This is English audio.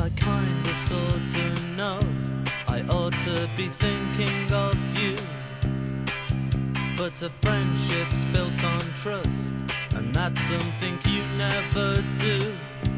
I kinda sorta know I ought to be thinking of you, but a friendship's built on trust, and that's something you never do.